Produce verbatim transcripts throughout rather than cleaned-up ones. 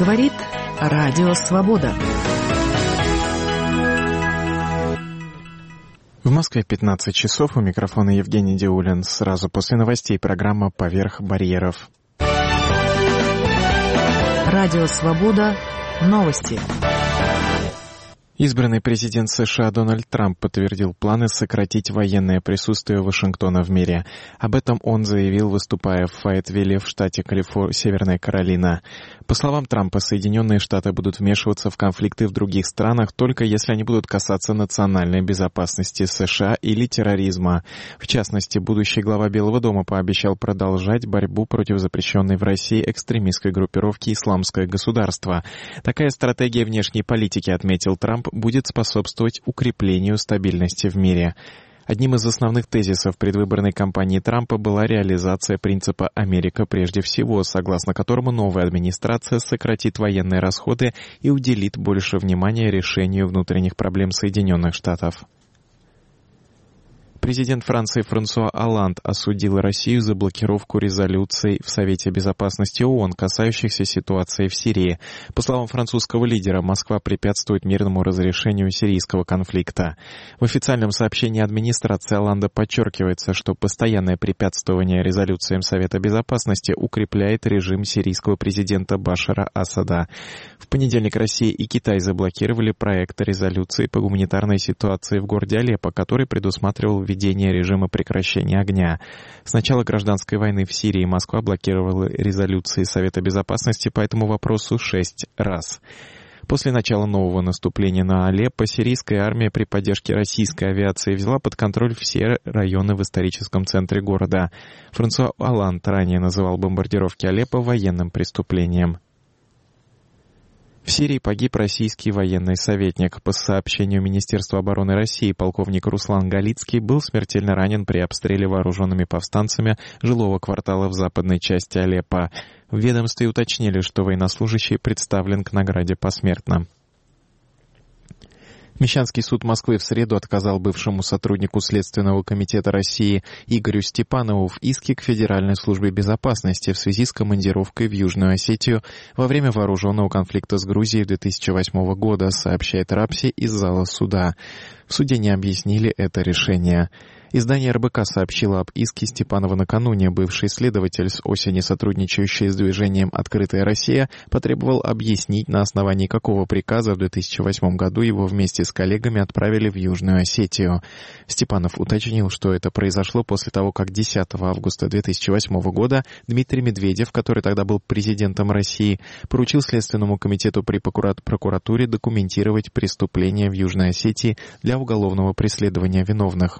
Говорит Радио Свобода. В Москве пятнадцать часов. У микрофона Евгений Диулин. Сразу после новостей программа «Поверх барьеров». Радио Свобода. Новости. Избранный президент США Дональд Трамп подтвердил планы сократить военное присутствие Вашингтона в мире. Об этом он заявил, выступая в Файетвилле в штате Калифор... Северная Каролина. По словам Трампа, Соединенные Штаты будут вмешиваться в конфликты в других странах только если они будут касаться национальной безопасности США или терроризма. В частности, будущий глава Белого дома пообещал продолжать борьбу против запрещенной в России экстремистской группировки «Исламское государство». Такая стратегия внешней политики, отметил Трамп, будет способствовать укреплению стабильности в мире. Одним из основных тезисов предвыборной кампании Трампа была реализация принципа «Америка прежде всего», согласно которому новая администрация сократит военные расходы и уделит больше внимания решению внутренних проблем Соединенных Штатов. Президент Франции Франсуа Олланд осудил Россию за блокировку резолюций в Совете Безопасности ООН, касающихся ситуации в Сирии. По словам французского лидера, Москва препятствует мирному разрешению сирийского конфликта. В официальном сообщении администрации Олланда подчеркивается, что постоянное препятствование резолюциям Совета Безопасности укрепляет режим сирийского президента Башара Асада. В понедельник Россия и Китай заблокировали проект резолюции по гуманитарной ситуации в городе Алеппо, который предусматривал введение режима прекращения огня. С начала гражданской войны в Сирии Москва блокировала резолюции Совета Безопасности по этому вопросу шесть раз. После начала нового наступления на Алеппо сирийская армия при поддержке российской авиации взяла под контроль все районы в историческом центре города. Франсуа Олланд ранее называл бомбардировки Алеппо военным преступлением. В Сирии погиб российский военный советник. По сообщению Министерства обороны России, полковник Руслан Галицкий был смертельно ранен при обстреле вооруженными повстанцами жилого квартала в западной части Алеппо. В ведомстве уточнили, что военнослужащий представлен к награде посмертно. Мещанский суд Москвы в среду отказал бывшему сотруднику Следственного комитета России Игорю Степанову в иске к Федеральной службе безопасности в связи с командировкой в Южную Осетию во время вооруженного конфликта с Грузией две тысячи восьмого года, сообщает Рапси из зала суда. В суде не объяснили это решение. Издание эр бэ ка сообщило об иске Степанова накануне. Бывший следователь, с осени сотрудничающий с движением «Открытая Россия», потребовал объяснить, на основании какого приказа в две тысячи восьмом году его вместе с коллегами отправили в Южную Осетию. Степанов уточнил, что это произошло после того, как десятого августа две тысячи восьмого года Дмитрий Медведев, который тогда был президентом России, поручил Следственному комитету при прокуратуре документировать преступления в Южной Осетии для уголовного преследования виновных.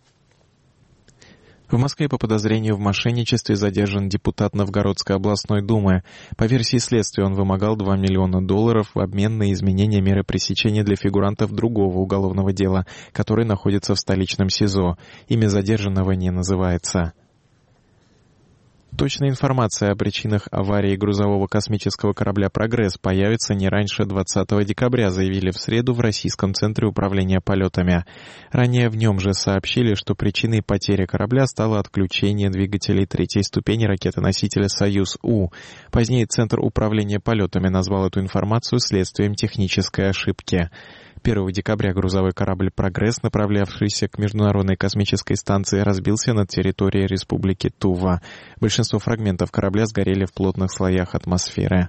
В Москве по подозрению в мошенничестве задержан депутат Новгородской областной думы. По версии следствия, он вымогал два миллиона долларов в обмен на изменение меры пресечения для фигурантов другого уголовного дела, который находится в столичном СИЗО. Имя задержанного не называется. Точная информация о причинах аварии грузового космического корабля «Прогресс» появится не раньше двадцатого декабря, заявили в среду в Российском центре управления полетами. Ранее в нем же сообщили, что причиной потери корабля стало отключение двигателей третьей ступени ракеты-носителя «Союз-У». Позднее Центр управления полетами назвал эту информацию следствием технической ошибки. первого декабря грузовой корабль «Прогресс», направлявшийся к Международной космической станции, разбился на территории Республики Тува. Большинство фрагментов корабля сгорели в плотных слоях атмосферы.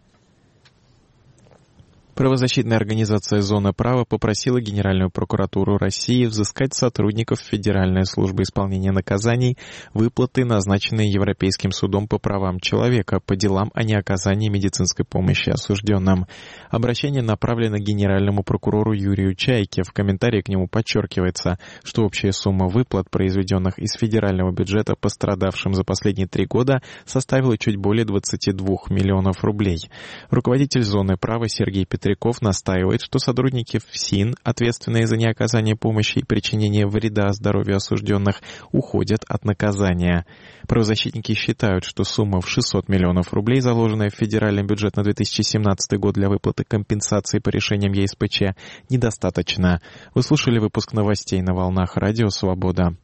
Правозащитная организация «Зона права» попросила Генеральную прокуратуру России взыскать сотрудников Федеральной службы исполнения наказаний выплаты, назначенные Европейским судом по правам человека по делам о неоказании медицинской помощи осужденным. Обращение направлено Генеральному прокурору Юрию Чайке. В комментарии к нему подчеркивается, что общая сумма выплат, произведенных из федерального бюджета пострадавшим за последние три года, составила чуть более двадцати двух миллионов рублей. Руководитель «Зоны права» Сергей Петров Петряков настаивает, что сотрудники ФСИН, ответственные за неоказание помощи и причинение вреда здоровью осужденных, уходят от наказания. Правозащитники считают, что сумма в шестьсот миллионов рублей, заложенная в федеральный бюджет на две тысячи семнадцатый год для выплаты компенсации по решениям Е С П Ч, недостаточна. Вы слушали выпуск новостей на волнах Радио Свобода.